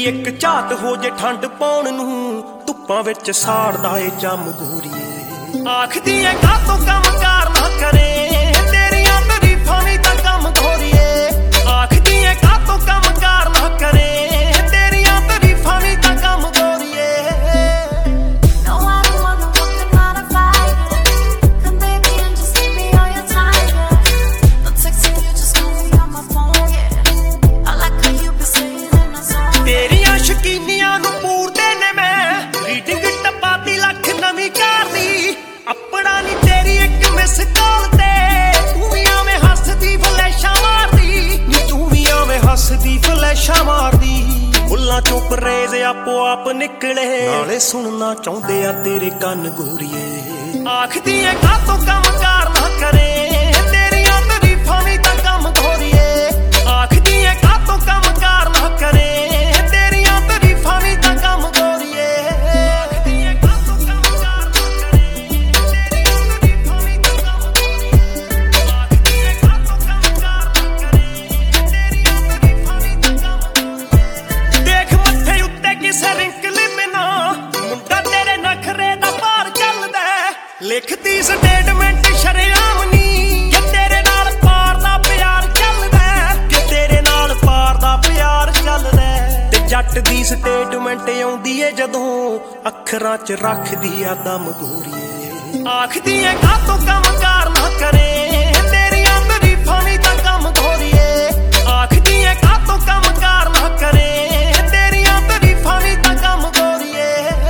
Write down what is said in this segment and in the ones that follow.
एक झात हो जे ठंड पाउण नूं धुप्पां विच साड़दा ए चम गोरीए। आखदी ऐ कातों कम कार ना करे तेरियां तरीफां वी तां कम गोरीए। आखदी ऐ कातों कम कार ना करे तेरियां तरीफां वी तां कम गोरीए। No, I don't wanna walk another fight. Come baby and just leave me on your time, yeah. No texting you, just call me on my phone, yeah. I like how you be saying in my song. तेरियां शकीनियां नूं पूरदे ने मैं reading टपाती लख नवीं car दी। अपना नी तेरी एक miss call ते तू भी आवें हसदी फ्लैशां मारदी नी तू भी आवें हसदी फ्लैशां मारदी। बुल्लां चों परेज आपो आप निकले नाले सुनना चाहुंदे आ तेरे कन्न गोरीए। आखदी ऐ कातों कम कार ना करे तेरियां तरीफां वी तां कम गोरीए। आखदी ऐ कातों कम कार ना करे तेरियां तरीफां वी तां कम गोरीए। आखदी ऐ कातों कम कार ना करे तेरियां तरीफां वी तां कम गोरीए। आखदी ऐ कातों कम कार ना करे तेरियां तरीफां वी तां कम गोरीए। देख मत्थे उत्ते किसे रिंकल बिना मुंडा तेरे नखरे दा पार चलदा लिखदी स्टेटमेंट शरेआम नी कि तेरे नाल पार दा प्यार चलदा कि तेरे नाल पार दा प्यार चलदा। ते जट दी स्टेटमेंट आउंदी ए जदों अखरां च रखदी आ दम गोरीए। आखदी ऐ कातों कम कार ना करे तेरियां तरीफां वी तां कम गोरीए। आखदी ऐ कातों कम कार ना करे तेरियां तरीफां वी तां कम गोरीए।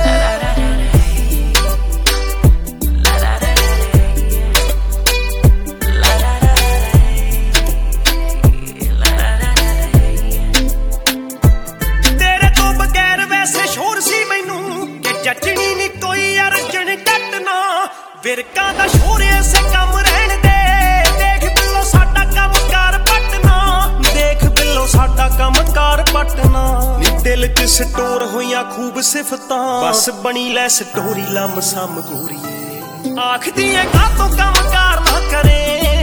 तेरे तो बगैर वैसे शोर सी मैनू कि जचनी नी कोई अर्जन डटना। विरकां दा शोर ऐसे कम रहण दे देख बिल्लो साडा कम कार पटना। देख बिल्लो साडा कम कार पटना नी दिल च स्टोर होइयां खूब सिफतां बस बनी लै स्टोरी लम सम गोरीए। आखदी ऐ कातों कम कार ना करे